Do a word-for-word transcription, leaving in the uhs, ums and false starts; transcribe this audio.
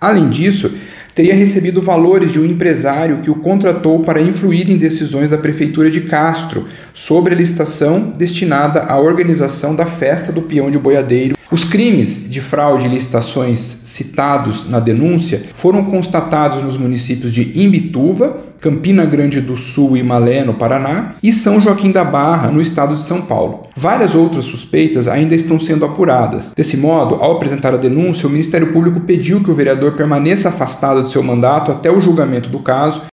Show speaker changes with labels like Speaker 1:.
Speaker 1: Além disso, teria recebido valores de um empresário que o contratou para influir em decisões da Prefeitura de Castro sobre a licitação destinada à organização da Festa do Peão de Boiadeiro. Os crimes de fraude e licitações citados na denúncia foram constatados nos municípios de Imbituva, Campina Grande do Sul e Malé, no Paraná, e São Joaquim da Barra, no estado de São Paulo. Várias outras suspeitas ainda estão sendo apuradas. Desse modo, ao apresentar a denúncia, o Ministério Público pediu que o vereador permaneça afastado de seu mandato até o julgamento do caso